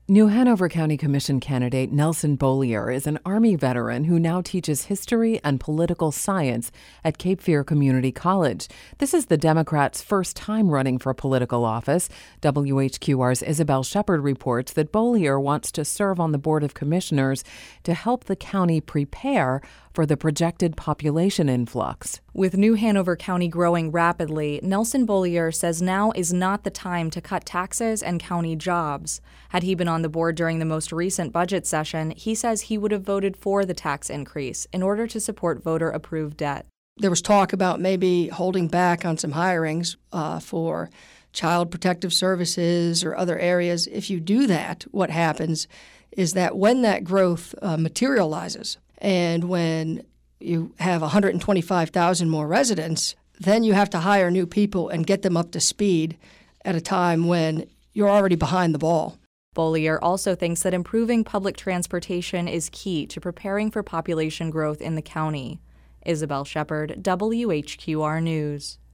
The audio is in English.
New Hanover County Commission candidate Nelson Beaulier is an Army veteran who now teaches history and political science at Cape Fear Community College. This is the Democrats' first time running for political office. WHQR's Isabel Shepard reports that Beaulier wants to serve on the Board of Commissioners to help the county prepare for the projected population influx. With New Hanover County growing rapidly, Nelson Beaulier says now is not the time to cut taxes and county jobs. Had he been on the board during the most recent budget session, he says he would have voted for the tax increase in order to support voter-approved debt. There was talk about maybe holding back on some hirings for child protective services or other areas. If you do that, what happens is that when that growth materializes, and when you have 125,000 more residents, then you have to hire new people and get them up to speed at a time when you're already behind the ball. Beaulier also thinks that improving public transportation is key to preparing for population growth in the county. Isabel Shepard, WHQR News.